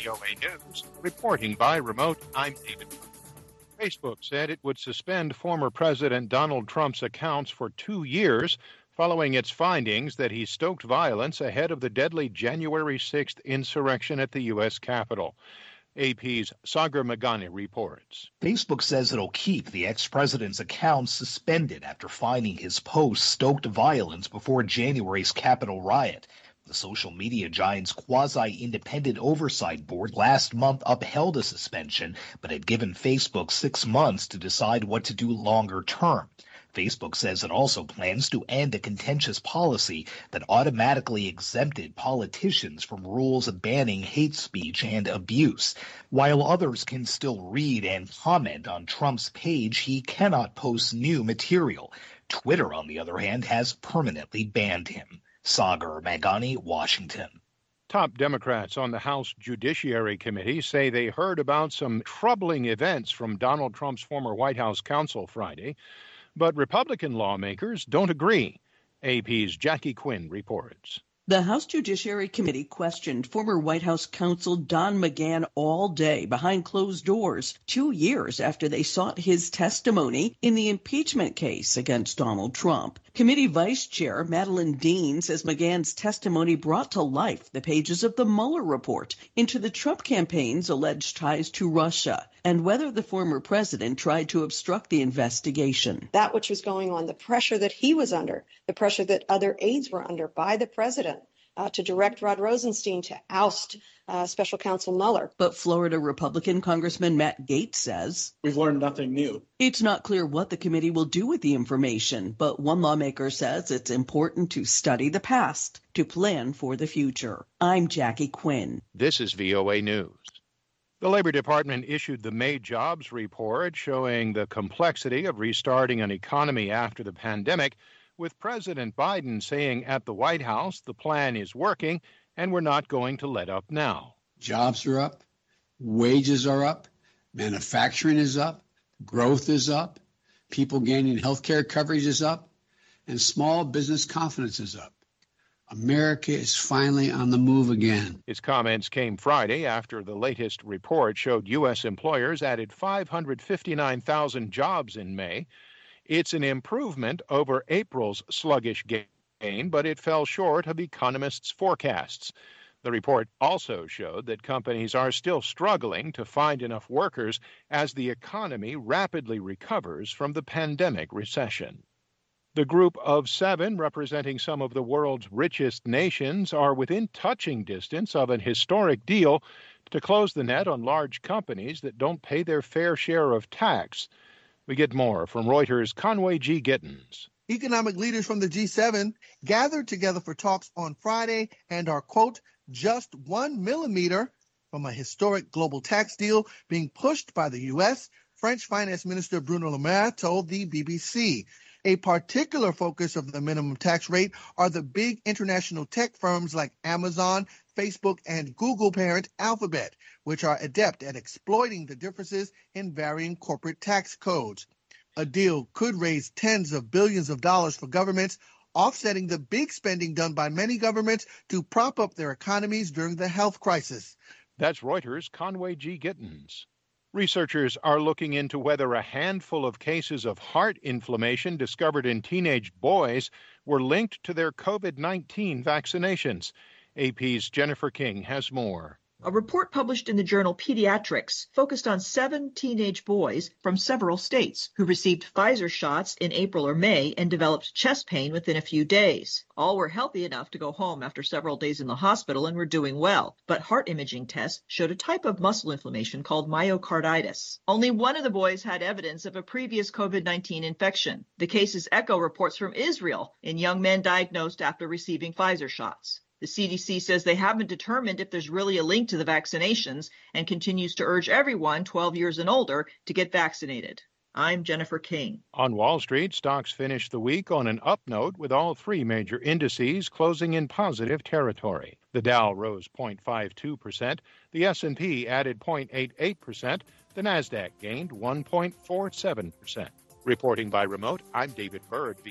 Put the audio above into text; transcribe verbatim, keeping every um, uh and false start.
V O A News. Reporting by remote, I'm David. Facebook said it would suspend former President Donald Trump's accounts for two years following its findings that he stoked violence ahead of the deadly January sixth insurrection at the U S Capitol. A P's Sagar Meghani reports. Facebook says it'll keep the ex-president's accounts suspended after finding his posts stoked violence before January's Capitol riot. The social media giant's quasi-independent oversight board last month upheld a suspension, but had given Facebook six months to decide what to do longer term. Facebook says it also plans to end a contentious policy that automatically exempted politicians from rules banning hate speech and abuse. While others can still read and comment on Trump's page, he cannot post new material. Twitter, on the other hand, has permanently banned him. Sagar Meghani, Washington. Top Democrats on the House Judiciary Committee say they heard about some troubling events from Donald Trump's former White House counsel Friday. But Republican lawmakers don't agree. A P's Jackie Quinn reports. The House Judiciary Committee questioned former White House counsel Don McGahn all day behind closed doors, two years after they sought his testimony in the impeachment case against Donald Trump. Committee Vice Chair Madeleine Dean says McGahn's testimony brought to life the pages of the Mueller report into the Trump campaign's alleged ties to Russia and whether the former president tried to obstruct the investigation. That which was going on, the pressure that he was under, the pressure that other aides were under by the president uh, to direct Rod Rosenstein to oust uh, Special Counsel Mueller. But Florida Republican Congressman Matt Gaetz says, we've learned nothing new. It's not clear what the committee will do with the information, but one lawmaker says it's important to study the past to plan for the future. I'm Jackie Quinn. This is V O A News. The Labor Department issued the May jobs report showing the complexity of restarting an economy after the pandemic, with President Biden saying at the White House the plan is working and we're not going to let up now. Jobs are up, wages are up, manufacturing is up, growth is up, people gaining health care coverage is up, and small business confidence is up. America is finally on the move again. His comments came Friday after the latest report showed U S employers added five hundred fifty-nine thousand jobs in May. It's an improvement over April's sluggish gain, but it fell short of economists' forecasts. The report also showed that companies are still struggling to find enough workers as the economy rapidly recovers from the pandemic recession. The group of seven, representing some of the world's richest nations, are within touching distance of an historic deal to close the net on large companies that don't pay their fair share of tax. We get more from Reuters' Conway G. Gittins. Economic leaders from the G seven gathered together for talks on Friday and are, quote, just one millimeter from a historic global tax deal being pushed by the U S, French Finance Minister Bruno Le Maire told the B B C. A particular focus of the minimum tax rate are the big international tech firms like Amazon, Facebook, and Google parent Alphabet, which are adept at exploiting the differences in varying corporate tax codes. A deal could raise tens of billions of dollars for governments, offsetting the big spending done by many governments to prop up their economies during the health crisis. That's Reuters' Conway G. Gittins. Researchers are looking into whether a handful of cases of heart inflammation discovered in teenage boys were linked to their COVID nineteen vaccinations. A P's Jennifer King has more. A report published in the journal Pediatrics focused on seven teenage boys from several states who received Pfizer shots in April or May and developed chest pain within a few days. All were healthy enough to go home after several days in the hospital and were doing well, but heart imaging tests showed a type of muscle inflammation called myocarditis. Only one of the boys had evidence of a previous COVID nineteen infection. The cases echo reports from Israel in young men diagnosed after receiving Pfizer shots. The C D C says they haven't determined if there's really a link to the vaccinations and continues to urge everyone twelve years and older to get vaccinated. I'm Jennifer King. On Wall Street, stocks finished the week on an up note with all three major indices closing in positive territory. The Dow rose zero point five two percent, the S and P added zero point eight eight percent, the Nasdaq gained one point four seven percent. Reporting by remote, I'm David Bird, V